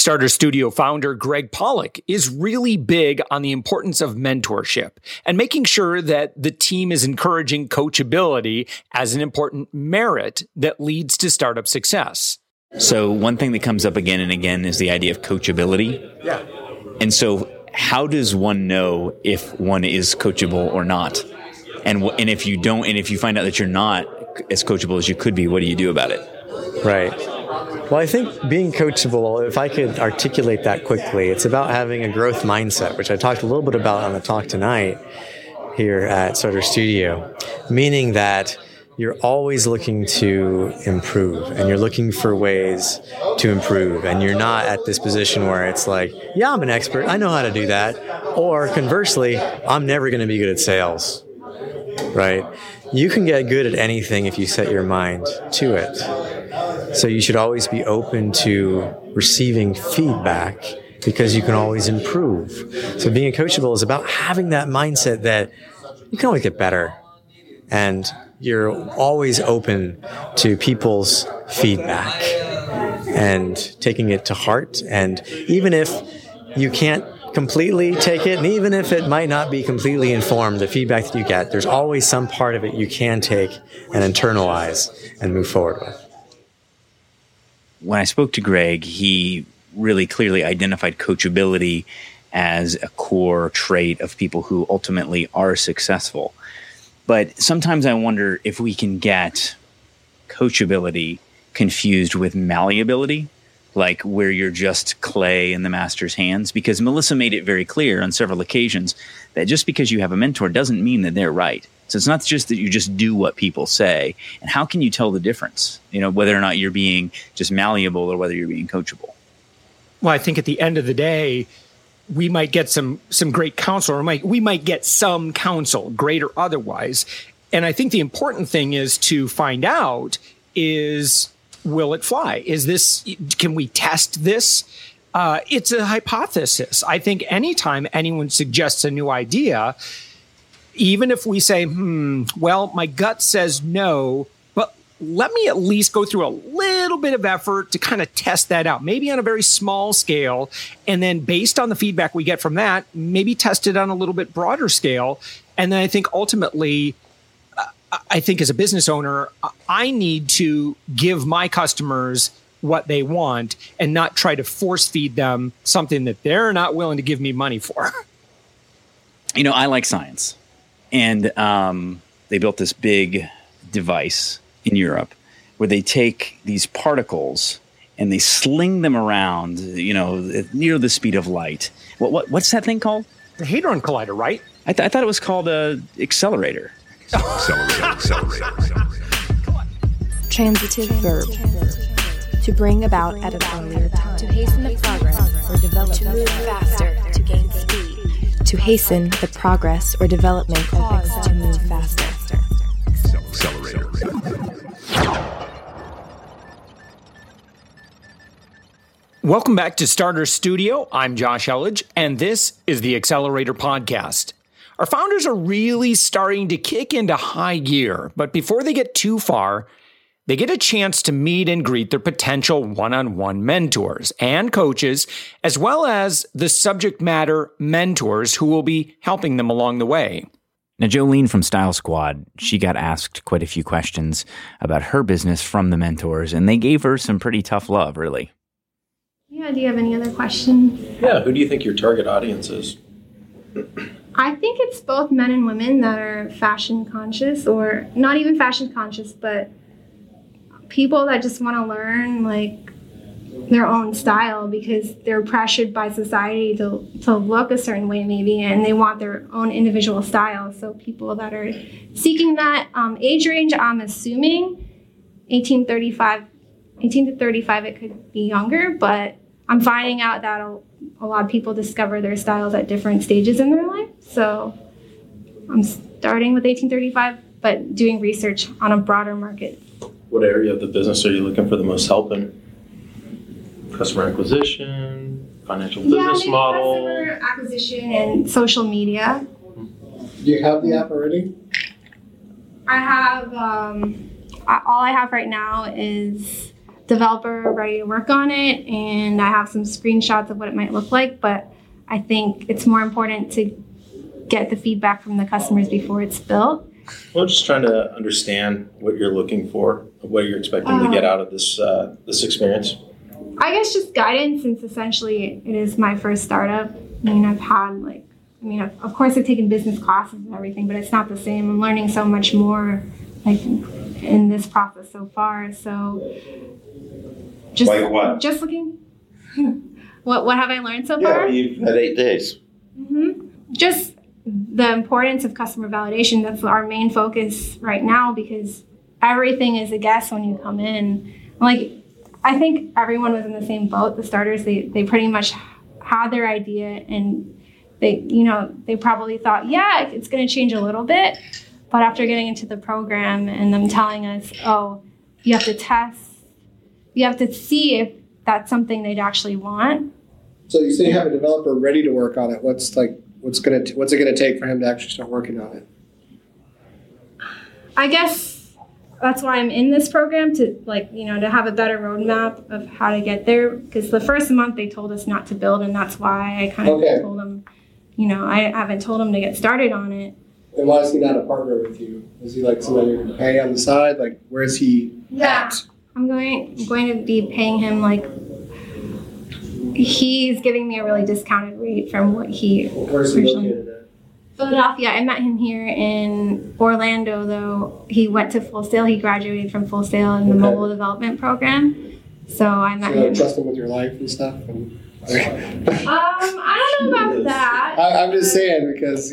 Starter Studio founder Greg Pollock is really big on the importance of mentorship and making sure that the team is encouraging coachability as an important merit that leads to startup success. So one thing that comes up again and again is the idea of coachability. Yeah. And so how does one know if one is coachable or not? And if you don't, and if you find out that you're not as coachable as you could be, what do you do about it? Right. Well, I think being coachable, if I could articulate that quickly, it's about having a growth mindset, which I talked a little bit about on the talk tonight here at Starter Studio, meaning that you're always looking to improve and you're looking for ways to improve. And you're not at this position where it's like, yeah, I'm an expert, I know how to do that. Or conversely, I'm never going to be good at sales, right? You can get good at anything if you set your mind to it. So you should always be open to receiving feedback because you can always improve. So being coachable is about having that mindset that you can always get better. And you're always open to people's feedback and taking it to heart. And even if you can't completely take it, and even if it might not be completely informed, the feedback that you get, there's always some part of it you can take and internalize and move forward with. When I spoke to Greg, he really clearly identified coachability as a core trait of people who ultimately are successful. But sometimes I wonder if we can get coachability confused with malleability, like where you're just clay in the master's hands, because Melissa made it very clear on several occasions that just because you have a mentor doesn't mean that they're right. So it's not just that you just do what people say. And how can you tell the difference, whether or not you're being just malleable or whether you're being coachable? Well, I think at the end of the day, we might get some great counsel, or we might get some counsel, great or otherwise. And I think the important thing is to find out is, will it fly? Can we test this? It's a hypothesis. I think anytime anyone suggests a new idea, even if we say, well, my gut says no, but let me at least go through a little bit of effort to kind of test that out, maybe on a very small scale. And then based on the feedback we get from that, maybe test it on a little bit broader scale. And then I think ultimately, as a business owner, I need to give my customers what they want and not try to force feed them something that they're not willing to give me money for. I like science. And they built this big device in Europe where they take these particles and they sling them around, near the speed of light. What's that thing called? The Hadron Collider, right? I thought it was called an accelerator. Accelerator. Transitive verb. To bring about at an earlier time. To hasten the progress or development. To move faster. To gain speed. To hasten the progress or development of X to move faster. Accelerator. Welcome back to Starter Studio. I'm Josh Elledge, and this is the Accelerator Podcast. Our founders are really starting to kick into high gear, but before they get too far, they get a chance to meet and greet their potential one-on-one mentors and coaches, as well as the subject matter mentors who will be helping them along the way. Now, Jolene from Style Squad, she got asked quite a few questions about her business from the mentors, and they gave her some pretty tough love, really. Yeah, do you have any other questions? Yeah, who do you think your target audience is? I think it's both men and women that are fashion conscious, or not even fashion conscious, but people that just want to learn their own style because they're pressured by society to look a certain way maybe, and they want their own individual style. So people that are seeking that age range, I'm assuming 18 to 35, it could be younger, but I'm finding out that a lot of people discover their styles at different stages in their life. So I'm starting with 1835, but doing research on a broader market. What area of the business are you looking for the most help in? Customer acquisition, financial business model? Customer acquisition and social media. Do you have the app already? I have, all I have right now is developer ready to work on it, and I have some screenshots of what it might look like, but I think it's more important to get the feedback from the customers before it's built. Well, just trying to understand what you're looking for, what you're expecting to get out of this experience. I guess just guidance, since essentially it is my first startup. I mean, I've had of course I've taken business classes and everything, but it's not the same. I'm learning so much more in this process so far. So just like what? Just looking. What have I learned so far? Yeah, you've had 8 days. Mm-hmm. Just the importance of customer validation. That's our main focus right now, because everything is a guess when you come in. I think everyone was in the same boat. The starters, they pretty much had their idea, and they probably thought, yeah, it's going to change a little bit. But after getting into the program and them telling us, oh, you have to test, you have to see if that's something they'd actually want. So you say you have a developer ready to work on it. What's it gonna take for him to actually start working on it? I guess that's why I'm in this program, to to have a better roadmap of how to get there. Because the first month they told us not to build, and that's why I kind of told them, I haven't told him to get started on it. And why is he not a partner with you? Is he somebody you're gonna pay on the side? Where is he at? I'm going to be paying him he's giving me a really discounted rate from what he. Where's he located at? Philadelphia. I met him here in Orlando, though. He went to Full Sail. He graduated from Full Sail in the mobile development program. So I met him. Trust him with your life and stuff? I don't know about that. I'm just saying, because,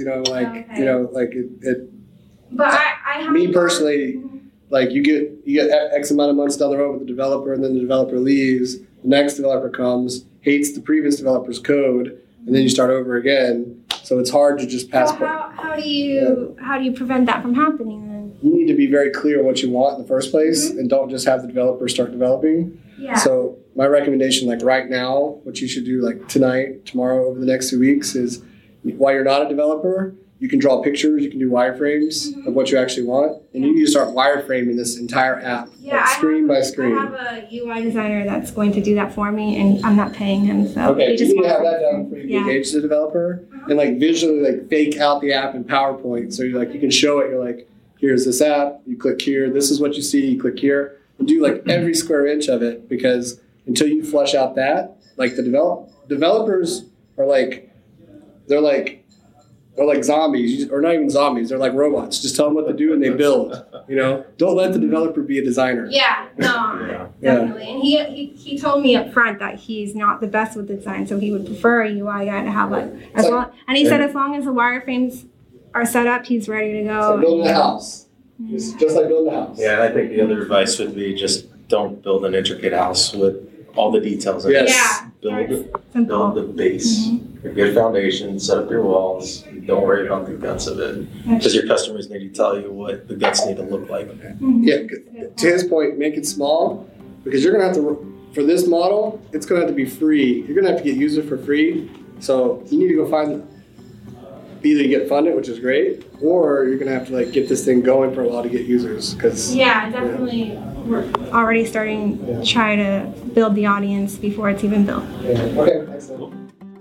But I have. Me personally, you get X amount of months down the road with the developer, and then the developer leaves. The next developer comes, hates the previous developer's code, and then you start over again. So it's hard to just pass. How do you prevent that from happening then? You need to be very clear what you want in the first place, and don't just have the developer start developing. Yeah. So my recommendation, right now, what you should do, tonight, tomorrow, over the next 2 weeks, is while you're not a developer, you can draw pictures, you can do wireframes of what you actually want, and you need to start wireframing this entire app, screen by screen. I have a UI designer that's going to do that for me, and I'm not paying him, so you need to have that done before you engage the developer, and visually fake out the app in PowerPoint, so you can show it. You're here's this app, you click here, this is what you see, you click here, and do every square inch of it, because until you flesh out that, the developers are they're like zombies, or not even zombies. They're like robots. Just tell them what to do and they build. Don't let the developer be a designer. Yeah, no, definitely. And he told me up front that he's not the best with design, so he would prefer a UI guy to have as said as long as the wireframes are set up, he's ready to go. It's like building a house. It's just like building a house. Yeah, and I think the other advice would be just don't build an intricate house with all the details in it. Yeah. Build the base. A good foundation, set up your walls. Don't worry about the guts of it, because your customers need to tell you what the guts need to look like. Yeah, to his point, make it small, because you're going to have to, for this model, it's going to have to be free. You're going to have to get users for free. So you need to go find, either you get funded, which is great, or you're going to have to get this thing going for a while to get users. Definitely. We're already starting to try to build the audience before it's even built. Okay, excellent.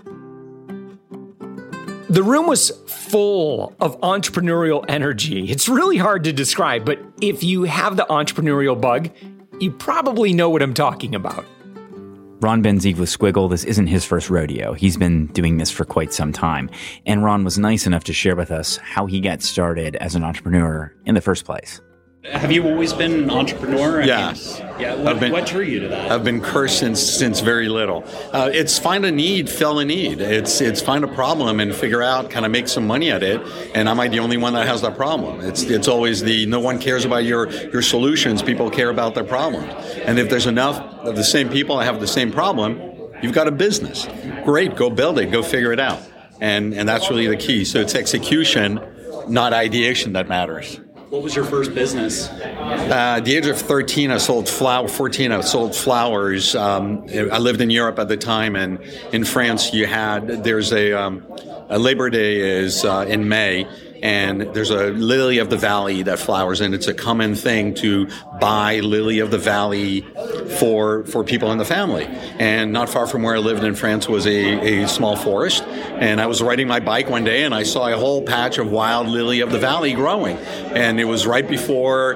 The room was full of entrepreneurial energy. It's really hard to describe, but if you have the entrepreneurial bug, you probably know what I'm talking about. Ron Benzique with Squiggle. This isn't his first rodeo. He's been doing this for quite some time. And Ron was nice enough to share with us how he got started as an entrepreneur in the first place. Have you always been an entrepreneur? Yes. What drew you to that? I've been cursed since very little. It's find a need, fill a need. It's find a problem and figure out, kind of make some money at it. And am I the only one that has that problem? It's always no one cares about your solutions. People care about their problems. And if there's enough of the same people that have the same problem, you've got a business. Great, go build it, go figure it out. And that's really the key. So it's execution, not ideation, that matters. What was your first business? At the age of 13, I sold flowers. I lived in Europe at the time, and in France, there's a Labor Day is in May, and there's a lily of the valley that flowers, and it's a common thing to buy lily of the valley for people in the family. And not far from where I lived in France was a small forest, and I was riding my bike one day and I saw a whole patch of wild lily of the valley growing, and it was right before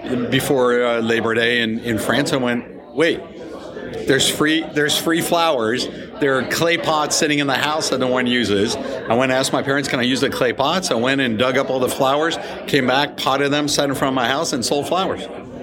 Labor Day in France. I went, wait, there's free flowers. There are clay pots sitting in the house that no one uses. I went and asked my parents, can I use the clay pots? I went and dug up all the flowers, came back, potted them, set in front of my house, and sold flowers.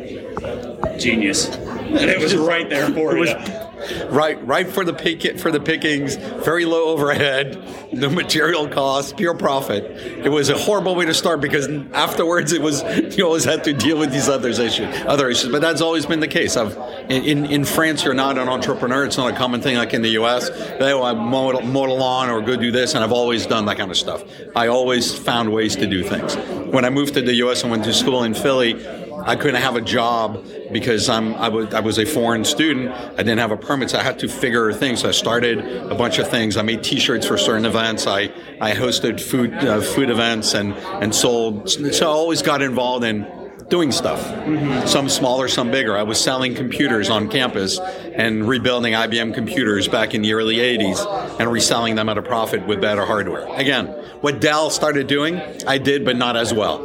Genius. And it was right there for you. Right for the pickings, very low overhead, no material cost, pure profit. It was a horrible way to start because afterwards you always had to deal with these other issues. But that's always been the case. In France, you're not an entrepreneur. It's not a common thing like in the U.S. I mow the lawn or go do this, and I've always done that kind of stuff. I always found ways to do things. When I moved to the U.S. and went to school in Philly, I couldn't have a job because I was a foreign student. I didn't have a permit, so I had to figure things. So I started a bunch of things. I made T-shirts for certain events. I hosted food events and sold. So I always got involved in doing stuff, some smaller, some bigger. I was selling computers on campus and rebuilding IBM computers back in the early 80s and reselling them at a profit with better hardware. Again, what Dell started doing, I did, but not as well.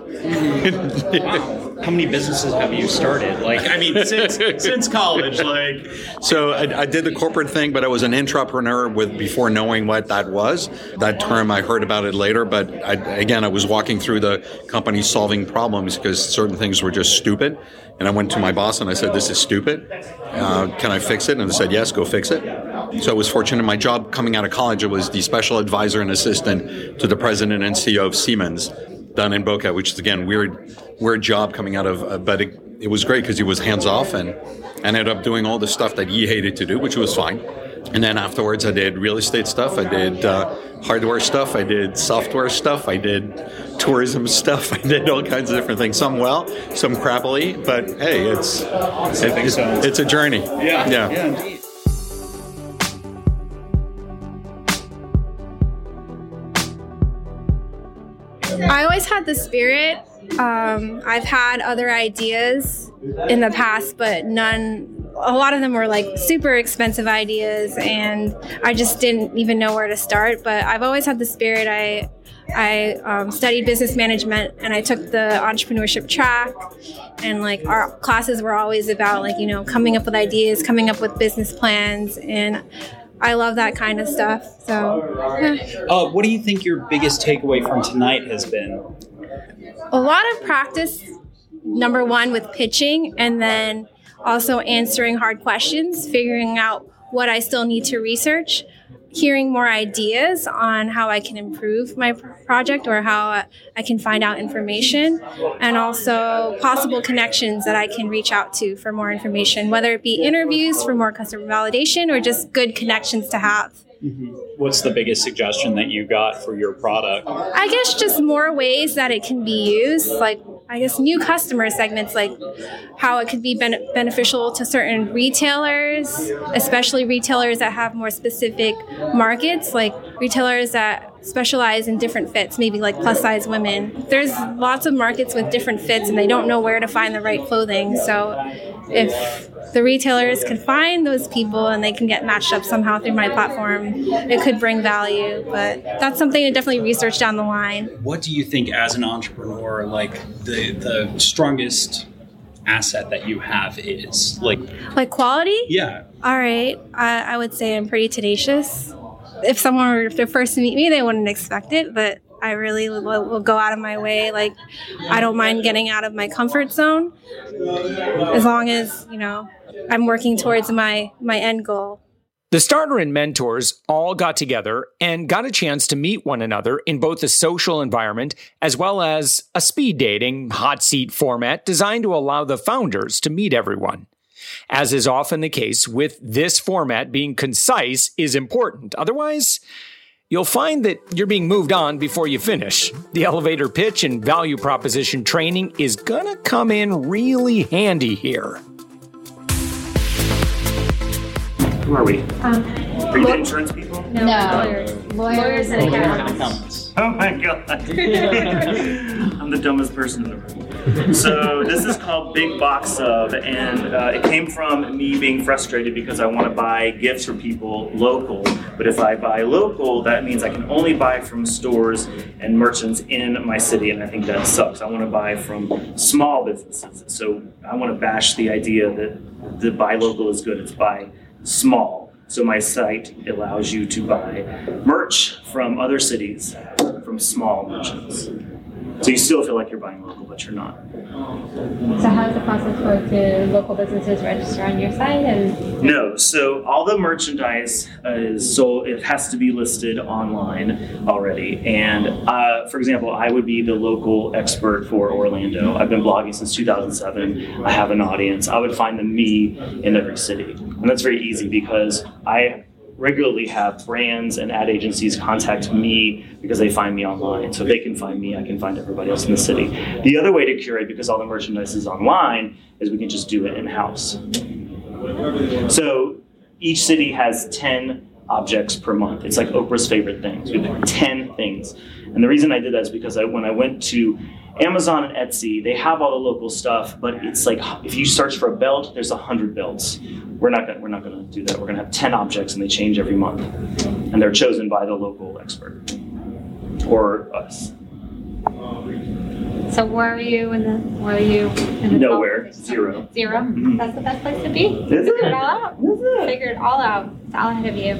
How many businesses have you started? Since college, So I did the corporate thing, but I was an intrapreneur before knowing what that was. That term, I heard about it later, but I was walking through the company solving problems because certain things were just stupid. And I went to my boss and I said, this is stupid. Can I fix it? And they said, yes, go fix it. So I was fortunate. My job coming out of college, I was the special advisor and assistant to the president and CEO of Siemens down in Boca, which is, again, weird job coming out of, but it was great because he was hands off and ended up doing all the stuff that he hated to do, which was fine. And then afterwards, I did real estate stuff. I did hardware stuff. I did software stuff. I did tourism stuff. I did all kinds of different things. Some well, some crappily. But hey, it's a journey. Yeah, indeed. I always had the spirit. I've had other ideas in the past, but a lot of them were like super expensive ideas, and I just didn't even know where to start. But I've always had the spirit. I studied business management, and I took the entrepreneurship track, and like our classes were always about coming up with ideas, coming up with business plans, and I love that kind of stuff. So, yeah. What do you think your biggest takeaway from tonight has been? A lot of practice, number one, with pitching, and then also answering hard questions, figuring out what I still need to research, hearing more ideas on how I can improve my project or how I can find out information, and also possible connections that I can reach out to for more information, whether it be interviews for more customer validation or just good connections to have. Mm-hmm. What's the biggest suggestion that you got for your product? I guess just more ways that it can be used, like I guess new customer segments, like how it could be beneficial to certain retailers, especially retailers that have more specific markets, like retailers that specialize in different fits, maybe like plus size women. There's lots of markets with different fits and they don't know where to find the right clothing. So if the retailers can find those people and they can get matched up somehow through my platform, it could bring value. But that's something to definitely research down the line. What do you think as an entrepreneur, like the strongest asset that you have is? Like quality? Yeah. All right. I would say I'm pretty tenacious. If someone were to first meet me, they wouldn't expect it, but I really will go out of my way. Like, I don't mind getting out of my comfort zone as long as, I'm working towards my end goal. The starter and mentors all got together and got a chance to meet one another in both a social environment as well as a speed dating hot seat format designed to allow the founders to meet everyone. As is often the case with this format, being concise is important. Otherwise, you'll find that you're being moved on before you finish. The elevator pitch and value proposition training is gonna come in really handy here. Who are we? Are you the insurance people? No. Lawyers and accountants. Oh my god. I'm the dumbest person in the room. So this is called Big Box Of, and it came from me being frustrated because I want to buy gifts for people local. But if I buy local, that means I can only buy from stores and merchants in my city, and I think that sucks. I want to buy from small businesses. So I want to bash the idea that the buy local is good. It's buy small. So my site allows you to buy merch from other cities, from small merchants. So you still feel like you're buying local, but you're not. So how does the process work? Do local businesses register on your site? No. So all the merchandise is sold. It has to be listed online already. And for example, I would be the local expert for Orlando. I've been blogging since 2007. I have an audience. I would find the me in every city. And that's very easy because I regularly have brands and ad agencies contact me because they find me online. So if they can find me, I can find everybody else in the city. The other way to curate, because all the merchandise is online, is we can just do it in-house. So each city has 10 objects per month. It's like Oprah's favorite things. We have 10 things. And the reason I did that is because when I went to Amazon and Etsy, they have all the local stuff, but it's like if you search for a belt, there's 100 belts. We're not going to do that. We're going to have 10 objects, and they change every month, and they're chosen by the local expert or us. So where are you in the Nowhere. Zero. Zero? Mm-hmm. That's the best place to be. Is Figure it? it all out. Figure it all out. It's all ahead of you.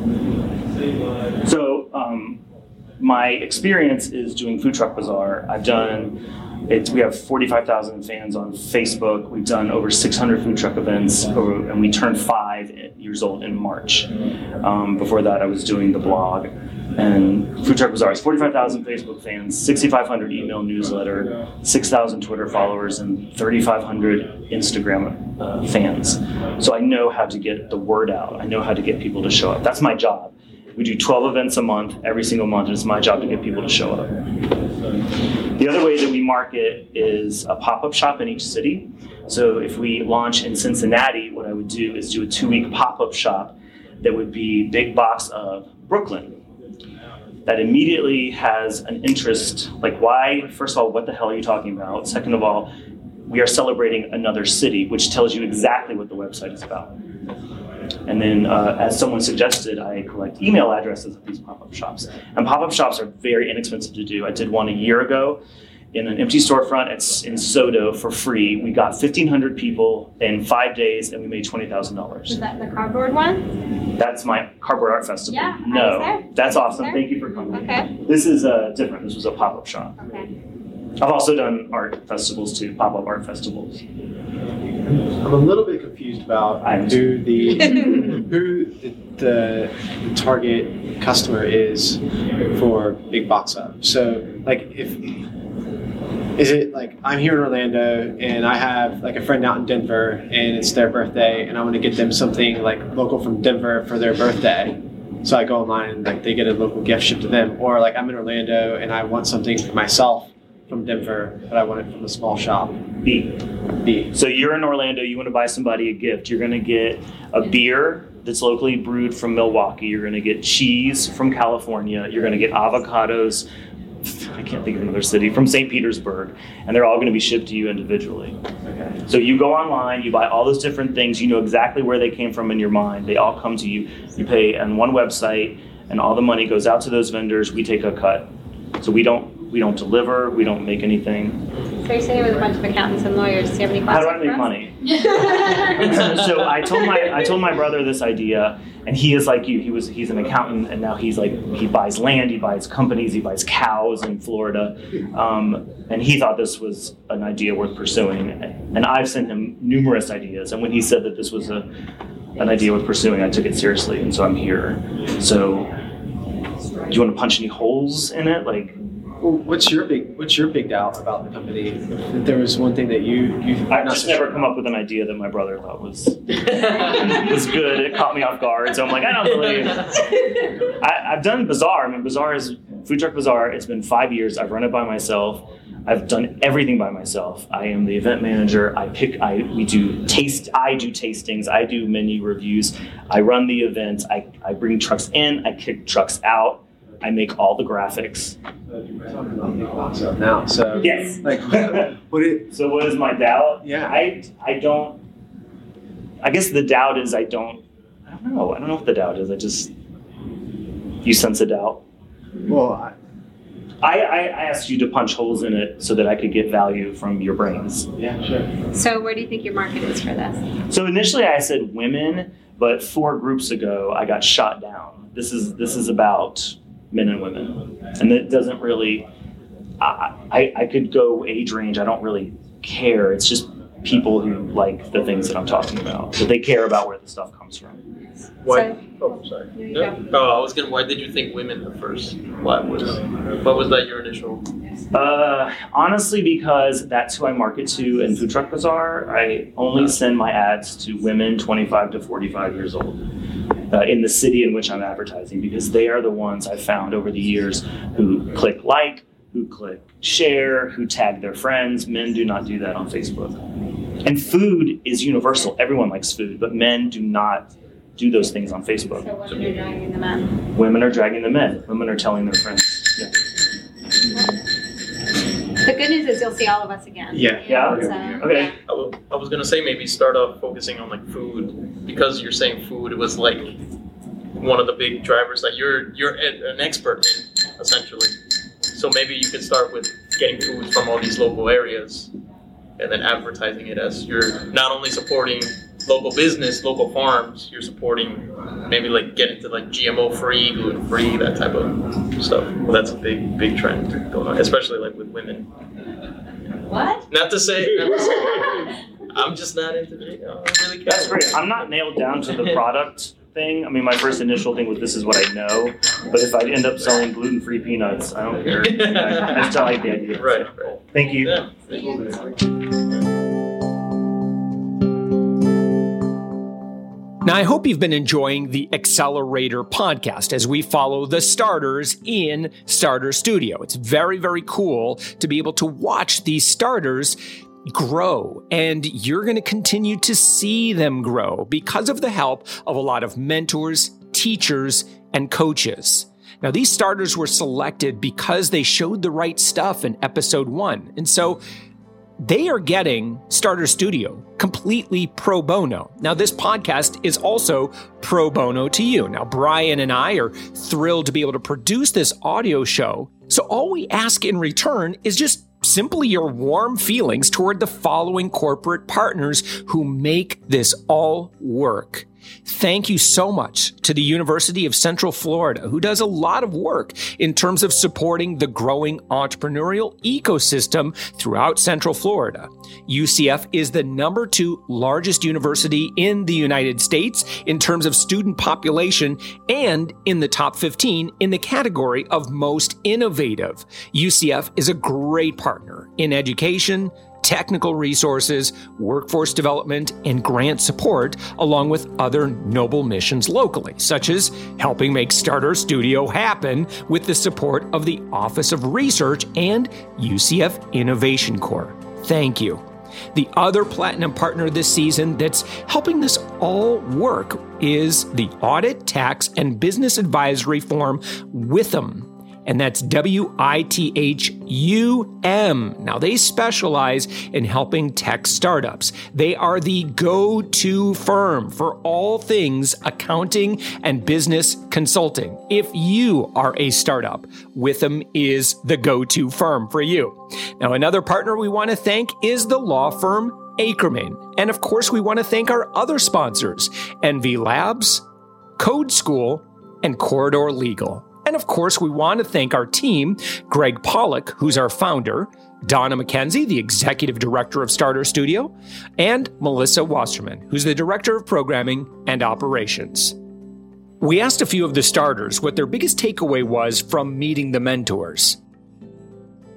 So my experience is doing Food Truck Bazaar. We have 45,000 fans on Facebook. We've done over 600 food truck events, and we turned 5 years old in March. Before that, I was doing the blog. And Food Truck Bazaar is 45,000 Facebook fans, 6,500 email newsletter, 6,000 Twitter followers, and 3,500 Instagram fans. So I know how to get the word out. I know how to get people to show up. That's my job. We do 12 events a month, every single month, and it's my job to get people to show up. The other way that we market is a pop-up shop in each city. So if we launch in Cincinnati, what I would do is do a 2-week pop-up shop that would be Big Box Of Brooklyn. That immediately has an interest, like why, first of all, what the hell are you talking about? Second of all, we are celebrating another city, which tells you exactly what the website is about. And then, as someone suggested, I collect email addresses of these pop-up shops. And pop-up shops are very inexpensive to do. I did one a year ago in an empty storefront in Sodo for free. We got 1,500 people in 5 days, and we made $20,000. Is that the cardboard one? That's my Cardboard Art Festival. Yeah, I no, was there. That's awesome. Thank you for coming. Okay. This is different. This was a pop-up shop. Okay. I've also done art festivals too, pop-up art festivals. I'm a little bit confused about who the target customer is for Big Box Of. So, like, is it like I'm here in Orlando and I have like a friend out in Denver and it's their birthday and I want to get them something like local from Denver for their birthday. So I go online and like they get a local gift shipped to them. Or like I'm in Orlando and I want something for myself from Denver, but I want it from a small shop. B. So you're in Orlando, you want to buy somebody a gift. You're going to get a beer that's locally brewed from Milwaukee. You're going to get cheese from California. You're going to get avocados, I can't think of another city, from St. Petersburg. And they're all going to be shipped to you individually. Okay. So you go online, you buy all those different things. You know exactly where they came from in your mind. They all come to you. You pay on one website, and all the money goes out to those vendors. We take a cut. So we don't deliver, we don't make anything. So you're sitting with a bunch of accountants and lawyers. Do you have any questions? How do I make money? So I told my brother this idea, and he is like you. He's an accountant, and now he's like he buys land, he buys companies, he buys cows in Florida, and he thought this was an idea worth pursuing. And I've sent him numerous ideas, and when he said that this was an idea worth pursuing, I took it seriously, and so I'm here. So, do you want to punch any holes in it, like? Well, what's your big doubt about the company? If there was one thing that I've just never come up with an idea that my brother thought was good. It caught me off guard, so I'm like, I don't believe. I've done Bazaar. I mean, Food Truck Bazaar. It's been 5 years. I've run it by myself. I've done everything by myself. I am the event manager. I do tastings. I do menu reviews. I run the events. I bring trucks in. I kick trucks out. I make all the graphics. You're talking about big box up now. So yes. Like, so what is my doubt? Yeah. I don't. I guess the doubt is I don't know. I don't know what the doubt is. You sense a doubt. Well, I asked you to punch holes in it so that I could get value from your brains. Yeah, sure. So where do you think your market is for this? So initially I said women, but 4 groups ago I got shot down. This is about men and women, and it doesn't really. I could go age range. I don't really care. It's just people who like the things that I'm talking about, that they care about where the stuff comes from. Why? Sorry. Why did you think women at first? What was that your initial? Honestly, because that's who I market to in Food Truck Bazaar. I only send my ads to women 25 to 45 years old in the city in which I'm advertising, because they are the ones I've found over the years who click like, who click share, who tag their friends. Men do not do that on Facebook. And food is universal. Everyone likes food, but men do not do those things on Facebook. So women are dragging the men. Women are dragging the men. Women are telling their friends. Yeah. The good news is you'll see all of us again. Yeah. So, okay. I was gonna say maybe start off focusing on like food, because you're saying food. It was like one of the big drivers that you're an expert in, essentially. So maybe you could start with getting foods from all these local areas, and then advertising it as you're not only supporting local business, local farms, you're supporting maybe like get into like GMO-free, gluten-free, that type of stuff. Well, that's a big trend going on, especially like with women. What? Not to say I'm just not into it. I don't really care. That's great. I'm not nailed down to the product thing. I mean, my first initial thing was this is what I know, but if I end up selling gluten-free peanuts, I don't care. I still like the idea. Right. Thank you. Yeah. Now, I hope you've been enjoying the Accelerator podcast as we follow the starters in Starter Studio. It's very, very cool to be able to watch these starters grow, and you're going to continue to see them grow because of the help of a lot of mentors, teachers, and coaches. Now, these starters were selected because they showed the right stuff in episode 1. And so they are getting Starter Studio completely pro bono. Now, this podcast is also pro bono to you. Now, Brian and I are thrilled to be able to produce this audio show. So all we ask in return is just simply your warm feelings toward the following corporate partners who make this all work. Thank you so much to the University of Central Florida, who does a lot of work in terms of supporting the growing entrepreneurial ecosystem throughout Central Florida. UCF is the number 2 largest university in the United States in terms of student population and in the top 15 in the category of most innovative. UCF is a great partner in education, technical resources, workforce development, and grant support, along with other noble missions locally, such as helping make Starter Studio happen with the support of the Office of Research and UCF Innovation Corps. Thank you. The other platinum partner this season that's helping this all work is the audit, tax, and business advisory firm Withum. And that's WITHUM. Now, they specialize in helping tech startups. They are the go-to firm for all things accounting and business consulting. If you are a startup, Withum is the go-to firm for you. Now, another partner we want to thank is the law firm Ackerman. And of course, we want to thank our other sponsors, NV Labs, Code School, and Corridor Legal. And of course, we want to thank our team, Greg Pollock, who's our founder, Donna McKenzie, the executive director of Starter Studio, and Melissa Wasserman, who's the director of programming and operations. We asked a few of the starters what their biggest takeaway was from meeting the mentors.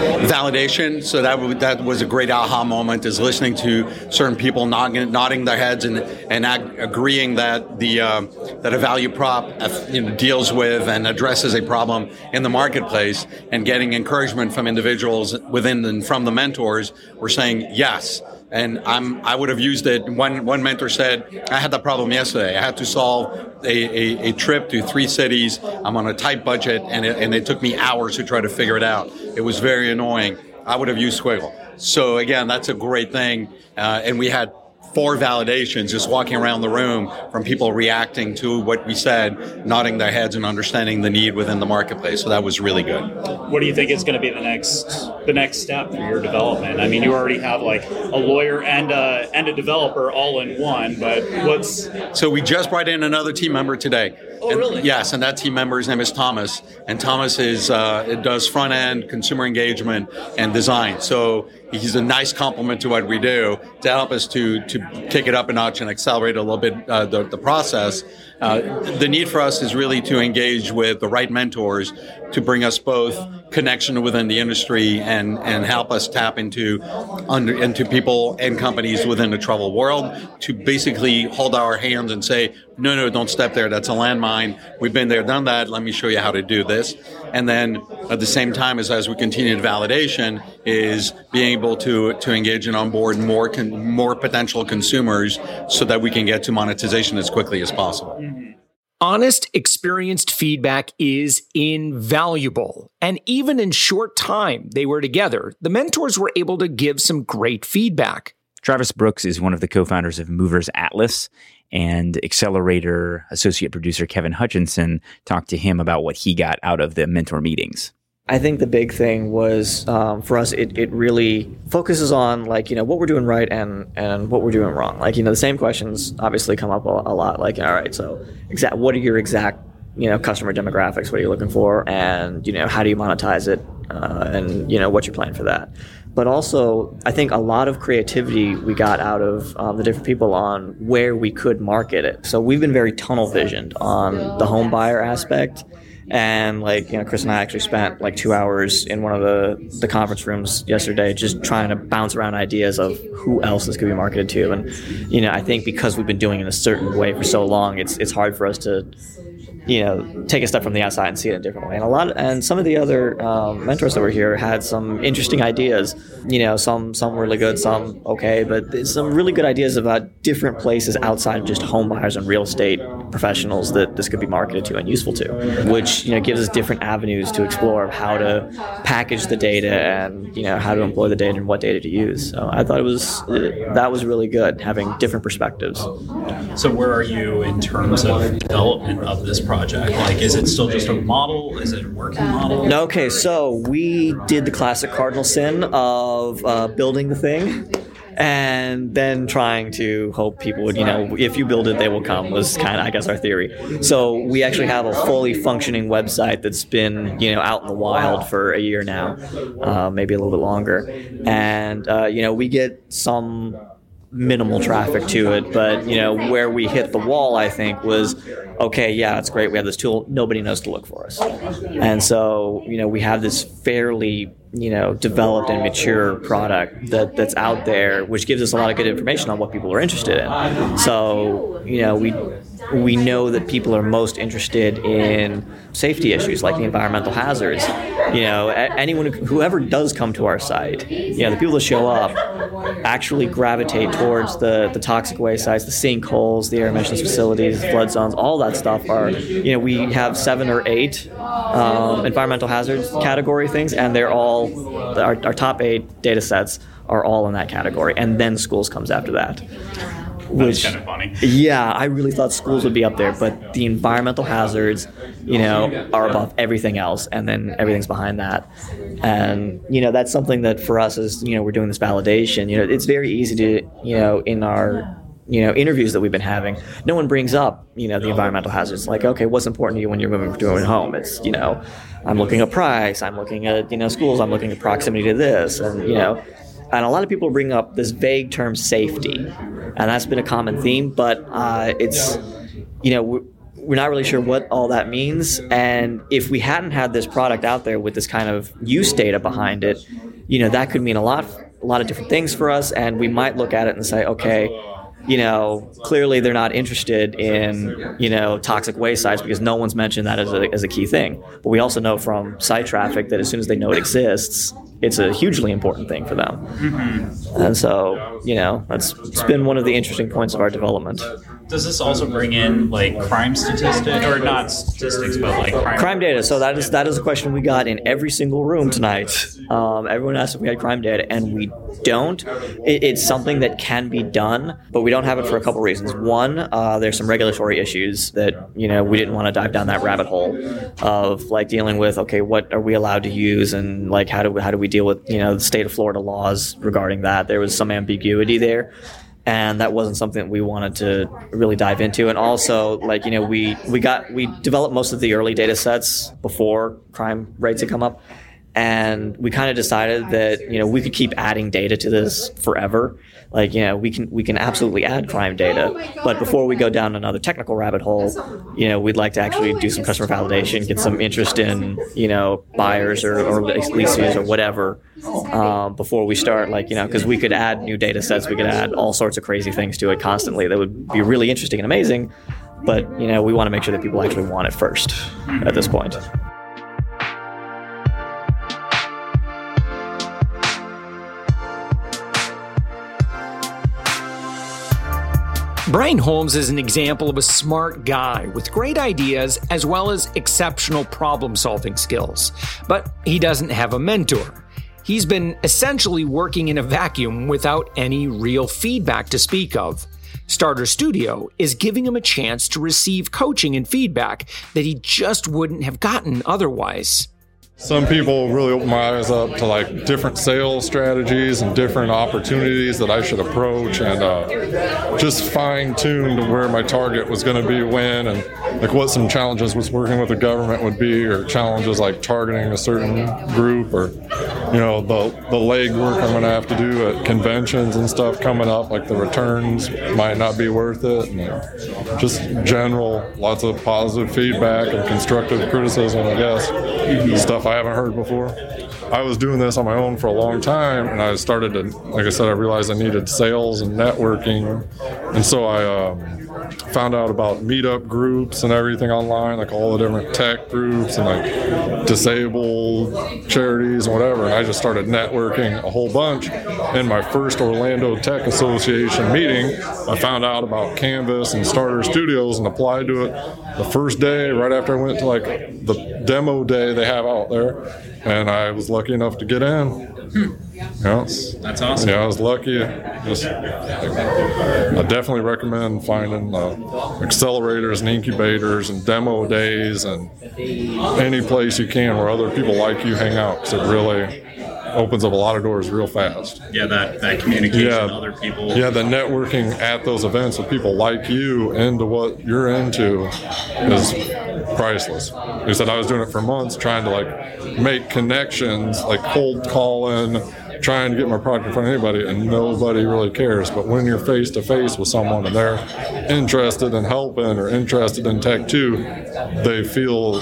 validation. So that was a great aha moment, is listening to certain people nodding their heads and agreeing that that a value prop deals with and addresses a problem in the marketplace, and getting encouragement from individuals within and from the mentors were saying yes. And I would have used it. One mentor said, I had that problem yesterday. I had to solve a trip to 3 cities. I'm on a tight budget, and it took me hours to try to figure it out. It was very annoying. I would have used Squiggle. So again, that's a great thing. And we had 4 validations just walking around the room from people reacting to what we said, nodding their heads and understanding the need within the marketplace. So that was really good. What do you think is going to be the next step for your development? I mean, you already have like a lawyer and a developer all in one, but what's... So we just brought in another team member today. Oh, really? Yes, and that team member's name is Thomas. And Thomas does front end, consumer engagement, and design. So he's a nice complement to what we do to help us to kick it up a notch and accelerate a little bit the process. The need for us is really to engage with the right mentors to bring us both connection within the industry and help us tap into people and companies within the travel world, to basically hold our hands and say, no, don't step there. That's a landmine. We've been there, done that. Let me show you how to do this. And then at the same time as we continue validation, is being able to engage and onboard more potential consumers so that we can get to monetization as quickly as possible. Honest, experienced feedback is invaluable. And even in short time they were together, the mentors were able to give some great feedback. Travis Brooks is one of the co-founders of Movers Atlas, and Accelerator associate producer Kevin Hutchinson talked to him about what he got out of the mentor meetings. I think the big thing was, for us, it really focuses on, like, what we're doing right and what we're doing wrong. Like, the same questions obviously come up a lot. Like, all right, so what are your exact, customer demographics? What are you looking for? And, how do you monetize it? And, what's your plan for that? But also, I think a lot of creativity we got out of the different people on where we could market it. So we've been very tunnel visioned on the home buyer aspect. And Chris and I actually spent 2 hours in one of the conference rooms yesterday just trying to bounce around ideas of who else this could be marketed to. And, I think because we've been doing it a certain way for so long, it's hard for us to, take a step from the outside and see it in a different way. And some of the other mentors that were here had some interesting ideas. Some were really good, some okay, but some really good ideas about different places outside of just home buyers and real estate professionals that this could be marketed to and useful to, which gives us different avenues to explore of how to package the data and how to employ the data and what data to use. So I thought that was really good, having different perspectives. So where are you in terms of development of this project? Is it still just a model? Is it a working model? No, okay, so we did the classic cardinal sin of building the thing and then trying to hope people would, if you build it, they will come, was kind of, I guess, our theory. So we actually have a fully functioning website that's been, out in the wild for a year now, maybe a little bit longer. And, we get some minimal traffic to it, but where we hit the wall, I think, was okay, yeah, it's great, we have this tool, nobody knows to look for us. And so we have this fairly developed and mature product that's out there, which gives us a lot of good information on what people are interested in. So we know that people are most interested in safety issues like the environmental hazards. Whoever does come to our site, the people that show up actually gravitate towards the toxic waste sites, the sinkholes, the air emissions facilities, flood zones, all that stuff are, we have 7 or 8 environmental hazards category things, and they're all, our top 8 data sets are all in that category, and then schools comes after that. That's kind of funny. Yeah, I really thought schools would be up there, but the environmental hazards, are above everything else, and then everything's behind that. And, that's something that for us is, we're doing this validation. It's very easy to, in our, interviews that we've been having, no one brings up, the environmental hazards. Like, okay, what's important to you when you're moving to a home? It's, I'm looking at price, I'm looking at, schools, I'm looking at proximity to this, and, and a lot of people bring up this vague term safety, and that's been a common theme, but it's, we're not really sure what all that means. And if we hadn't had this product out there with this kind of use data behind it, that could mean a lot of different things for us. And we might look at it and say, okay, clearly they're not interested in, toxic waste sites because no one's mentioned that as a key thing. But we also know from site traffic that as soon as they know it exists, it's a hugely important thing for them. Mm-hmm. And so, it's been one of the interesting points of our development. Does this also bring in crime statistics, or not statistics, but crime data? So that is a question we got in every single room tonight. Everyone asked if we had crime data, and we don't. It's something that can be done, but we don't have it for a couple reasons. One, there's some regulatory issues that we didn't want to dive down that rabbit hole of dealing with. Okay, what are we allowed to use, and how do we deal with the state of Florida laws regarding that? There was some ambiguity there. And that wasn't something that we wanted to really dive into. And also, we developed most of the early data sets before crime rates had come up. And we kind of decided that, we could keep adding data to this forever. We can absolutely add crime data. But before we go down another technical rabbit hole, we'd like to actually do some customer validation, get some interest in, buyers or leases or whatever, before we start, because we could add new data sets, we could add all sorts of crazy things to it constantly that would be really interesting and amazing. But, we want to make sure that people actually want it first at this point. Brian Holmes is an example of a smart guy with great ideas as well as exceptional problem-solving skills. But he doesn't have a mentor. He's been essentially working in a vacuum without any real feedback to speak of. Starter Studio is giving him a chance to receive coaching and feedback that he just wouldn't have gotten otherwise. Some people really opened my eyes up to different sales strategies and different opportunities that I should approach, and just fine-tuned where my target was going to be when, and what some challenges with working with the government would be, or challenges like targeting a certain group, or the legwork I'm going to have to do at conventions and stuff coming up, the returns might not be worth it, and just general lots of positive feedback and constructive criticism, I guess. Stuff I haven't heard before. I was doing this on my own for a long time, and I started to, like I said, I realized I needed sales and networking, and so I found out about meetup groups and everything online, all the different tech groups and disabled charities and whatever, and I just started networking a whole bunch. In my first Orlando Tech Association meeting, I found out about Canvas and Starter Studios and applied to it the first day, right after I went to the demo day they have out there, and I was lucky enough to get in. That's awesome. Yeah, I was lucky. I definitely recommend finding accelerators and incubators and demo days and any place you can where other people like you hang out, because it really opens up a lot of doors real fast. Yeah, that communication with other people. Yeah, the networking at those events with people like you into what you're into is priceless. He said I was doing it for months, trying to make connections, cold calling, trying to get my product in front of anybody, and nobody really cares. But when you're face to face with someone and they're interested in helping or interested in tech too, they feel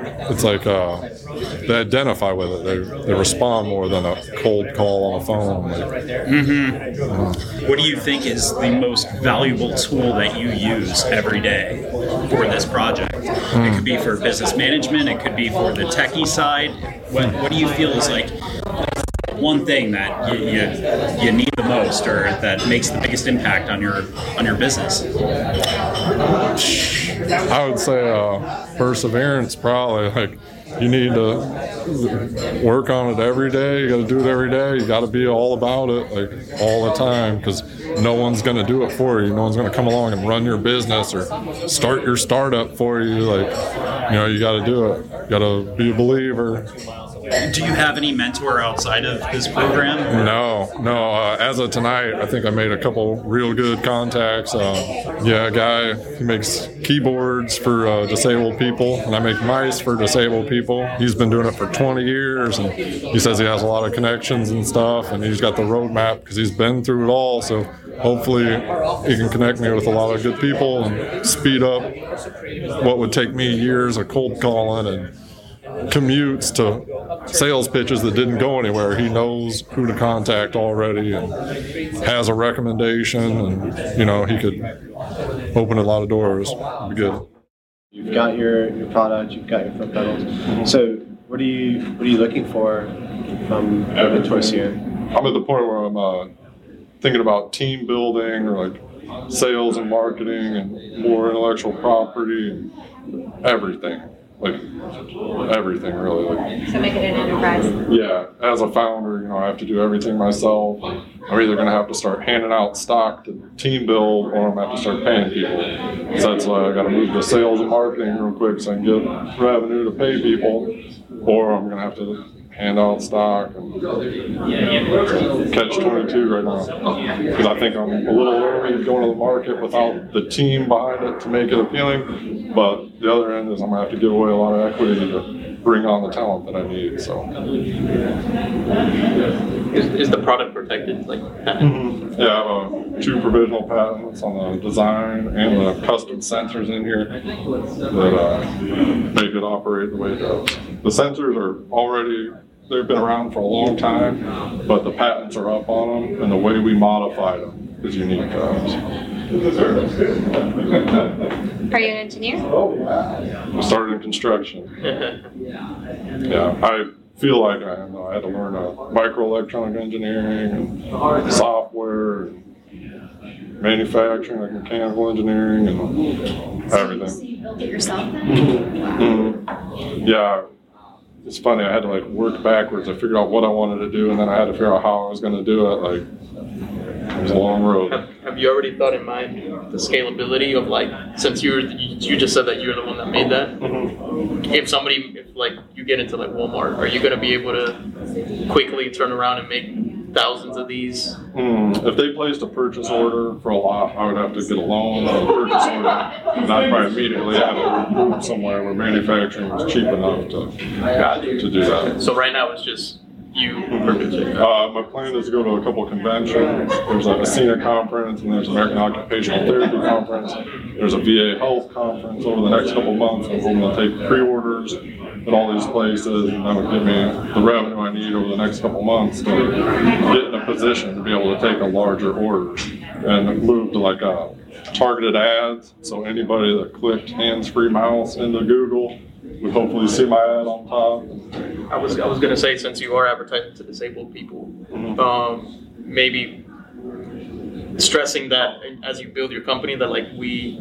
they identify with it. They respond more than a cold call on the phone. What do you think is the most valuable tool that you use every day for this project? It could be for business management. It could be for the techie side. What do you feel is one thing that you need the most, or that makes the biggest impact on your business? I would say perseverance, probably. You need to work on it every day. You got to do it every day. You got to be all about it, all the time, because no one's going to do it for you. No one's going to come along and run your business or start your startup for you. You got to do it. You got to be a believer. Do you have any mentor outside of this program? No. As of tonight, I think I made a couple real good contacts. A guy who makes keyboards for disabled people, and I make mice for disabled people. He's been doing it for 20 years, and he says he has a lot of connections and stuff, and he's got the roadmap because he's been through it all. So hopefully he can connect me with a lot of good people and speed up what would take me years of cold calling and commutes to sales pitches that didn't go anywhere. He knows who to contact already and has a recommendation, and he could open a lot of doors. It'd be good. You've got your product, you've got your foot pedals. So what are you looking for from Inventory here? I'm at the point where I'm thinking about team building, or like sales and marketing and more intellectual property and everything. Like everything, really. So make it an enterprise. Yeah, as a founder, I have to do everything myself. I'm either going to have to start handing out stock to team build, or I'm going to have to start paying people. So that's why I got to move to sales and marketing real quick so I can get revenue to pay people, or I'm going to have to hand out stock and catch 22 right now. Because I think I'm a little early going to the market without the team behind it to make it appealing. But the other end is I'm going to have to give away a lot of equity to bring on the talent that I need. So, is the product protected, like patent? Mm-hmm. Yeah, I have 2 provisional patents on the design and the custom sensors in here that make it operate the way it does. The sensors are already, they've been around for a long time, but the patents are up on them, and the way we modified them is unique to us. Are you an engineer? I started in construction. Yeah, I feel like I am. I had to learn microelectronic engineering and software, and manufacturing, like mechanical engineering, and everything. So you built it yourself then? Mm-hmm. Yeah. It's funny, I had to work backwards. I figured out what I wanted to do, and then I had to figure out how I was going to do it. It was a long road. Have you already thought in mind the scalability of since you just said that you're the one that made that? Mm-hmm. If you get into Walmart, are you going to be able to quickly turn around and make thousands of these? If they placed a purchase order for a lot, I would have to get a loan or a purchase order, and I'd probably immediately have to move somewhere where manufacturing was cheap enough to do that. So right now it's just you purchasing? My plan is to go to a couple of conventions. There's a ASENA conference, and there's an American Occupational Therapy conference. There's a VA Health conference over the next couple of months. I'm going to take pre-orders at all these places, and that would give me the revenue I need over the next couple of months to get in a position to be able to take a larger order and move to targeted ads. So anybody that clicked hands-free mouse into Google would hopefully see my ad on top. I was going to say, since you are advertising to disabled people, maybe stressing that as you build your company, that we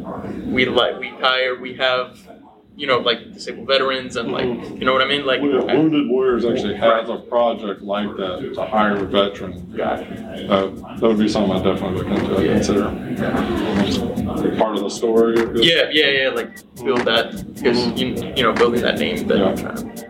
have disabled veterans and you know what I mean? Wounded Warriors actually has a project like that to hire a veteran. That would be something I definitely look into. I consider part of the story. Yeah. Build that, because building that name that you're trying to.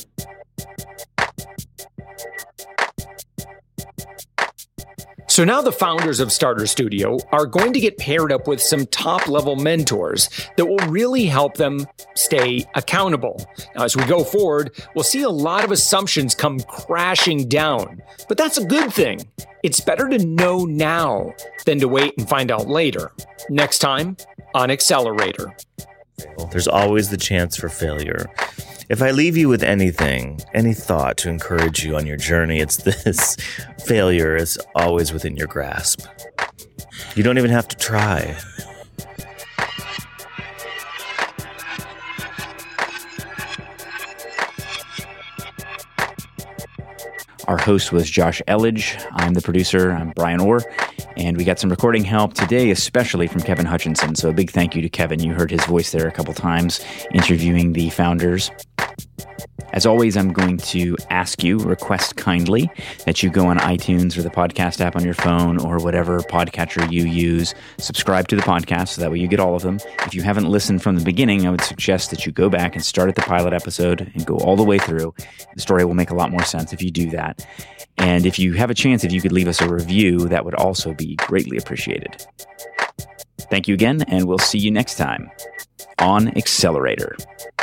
So now the founders of Starter Studio are going to get paired up with some top-level mentors that will really help them stay accountable. Now, as we go forward, we'll see a lot of assumptions come crashing down, but that's a good thing. It's better to know now than to wait and find out later. Next time on Accelerator. There's always the chance for failure. If I leave you with anything, any thought to encourage you on your journey, it's this: failure is always within your grasp. You don't even have to try. Our host was Josh Elledge. I'm the producer. I'm Brian Orr. And we got some recording help today, especially from Kevin Hutchinson. So a big thank you to Kevin. You heard his voice there a couple times interviewing the founders. As always, I'm going to request kindly that you go on iTunes or the podcast app on your phone or whatever podcatcher you use, subscribe to the podcast so that way you get all of them. If you haven't listened from the beginning, I would suggest that you go back and start at the pilot episode and go all the way through. The story will make a lot more sense if you do that. And if you have a chance, if you could leave us a review, that would also be greatly appreciated. Thank you again, and we'll see you next time on Accelerator.